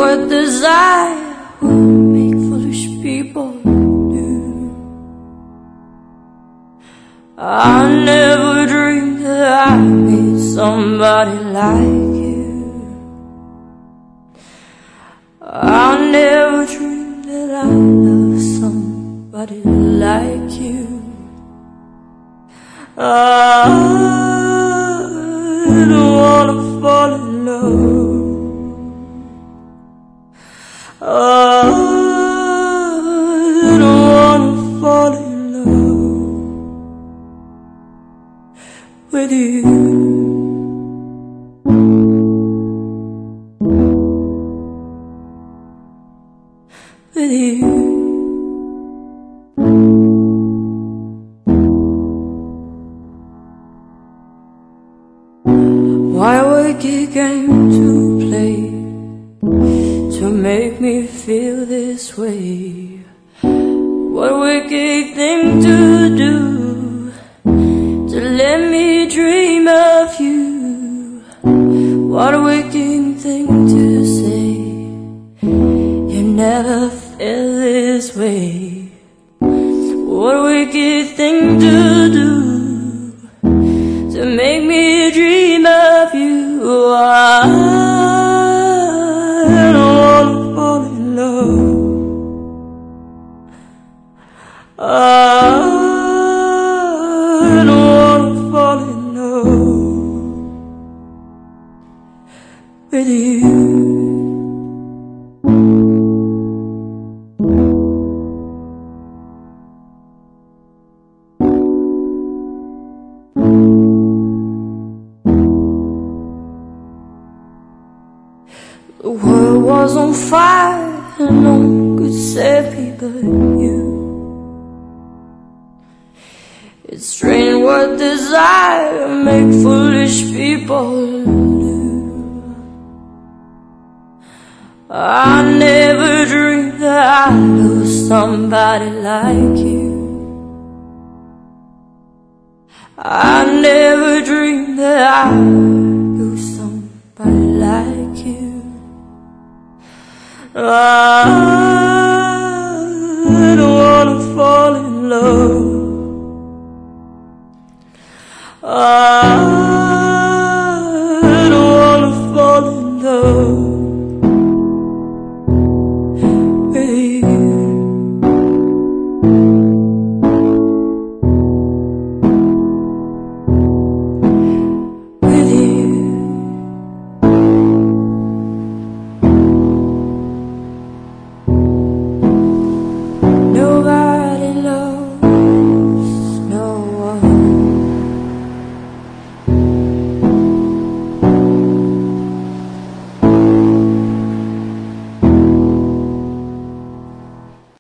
what desire would make foolish people do. I never dreamed that I'd meet somebody like you. I never dreamed that I'd love somebody like you. I don't wanna fall in love. I don't wanna fall in love with you. With you. Why wicked game to play to make me feel this way? What wicked thing to do to let me dream of you? What a wicked thing to say, you never felt this way. What a wicked thing to do to make me dream of you. I don't wanna fall in love. I don't wanna fall in love with you. The world was on fire and no one could save me but you. It's strange what desire make foolish people do. I never dreamed that I'd lose somebody like you. I never dreamed that I'd lose somebody like you. I don't wanna fall in love. I don't wanna fall in love